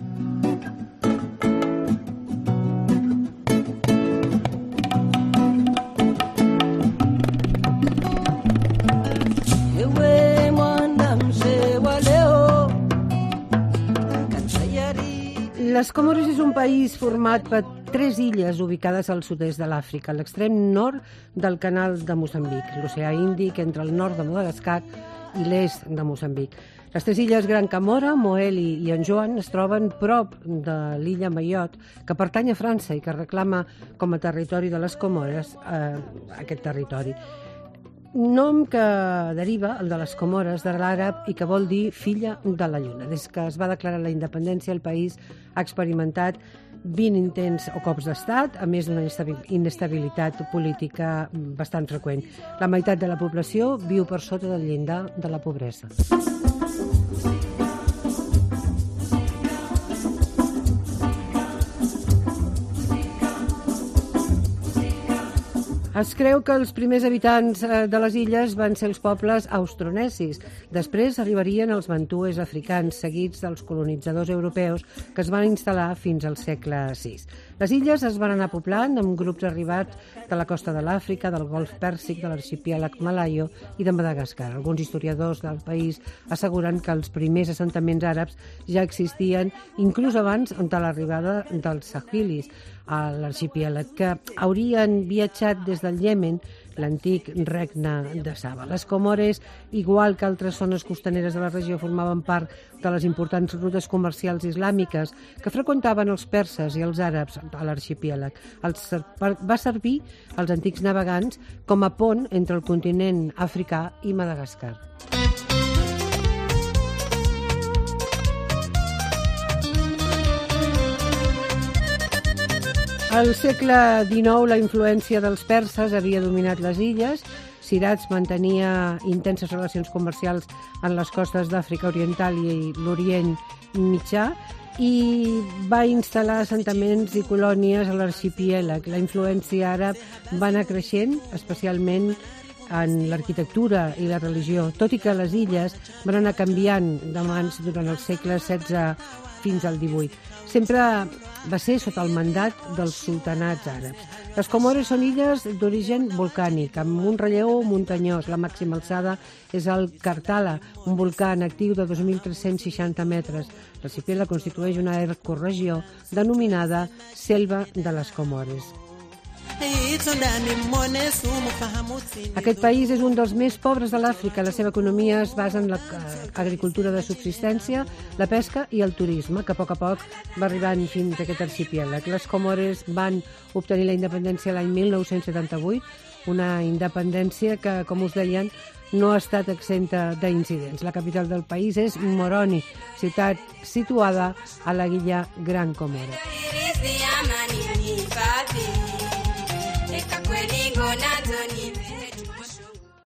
Les Comores és un país format per 3 illes ubicades al sud-est de l'Àfrica, a l'extrem nord del canal de Moçambic, l'oceà Índic entre el nord de Madagascar i l'est de Moçambic. Les 3 illes Gran Camora, Moeli i en Joan es troben prop de l'illa Mayotte, que pertany a França i que reclama com a territori de les Comores aquest territori. Nom que deriva, el de les Comores, de l'àrab i que vol dir filla de la lluna. Des que es va declarar la independència, el país ha experimentat 20 intents o cops d'estat, a més d'una inestabilitat política bastant freqüent. La meitat de la població viu per sota del llindar de la pobresa. Es creu que els primers habitants de les illes van ser els pobles austronesis. Després arribarien els mantues africans, seguits dels colonitzadors europeus que es van instal·lar fins al segle VI. Les illes es van anar poblant amb grups arribats de la costa de l'Àfrica, del Golf Pèrsic, de l'arxipèlag malaio i de Madagascar. Alguns historiadors del país asseguren que els primers assentaments àrabs ja existien inclús abans de l'arribada dels sahilis a l'arxipèlag, que haurien viatjat des del Iemen, l'antic regne de Saba. Les Comores, igual que altres zones costaneres de la regió, formaven part de les importants rutes comercials islàmiques que freqüentaven els perses i els àrabs a l'arxipèlag. Va servir als antics navegants com a pont entre el continent africà i Madagascar. Al segle XIX la influència dels perses havia dominat les illes. Sirats mantenia intenses relacions comercials en les costes d'Àfrica Oriental i l'Orient Mitjà i va instal·lar assentaments i colònies a l'arxipèlag. La influència àrab va anar creixent, especialment en l'arquitectura i la religió, tot i que les illes van anar canviant de mans durant els segles XVI fins al XVIII. Sempre va ser sota el mandat dels sultanats àrabs. Les Comores són illes d'origen volcànic, amb un relleu muntanyós. La màxima alçada és el Karthala, un volcà en actiu de 2.360 metres. L'arxipèlag constitueix una ecoregió denominada Selva de les Comores. Aquest país és un dels més pobres de l'Àfrica. La seva economia es basa en l'agricultura de subsistència, la pesca i el turisme, que a poc va arribant fins a aquest arxipèlag. Les Comores van obtenir la independència l'any 1978, una independència que, com us deien, no ha estat exenta d'incidents. La capital del país és Moroni, ciutat situada a la illa Gran Comora.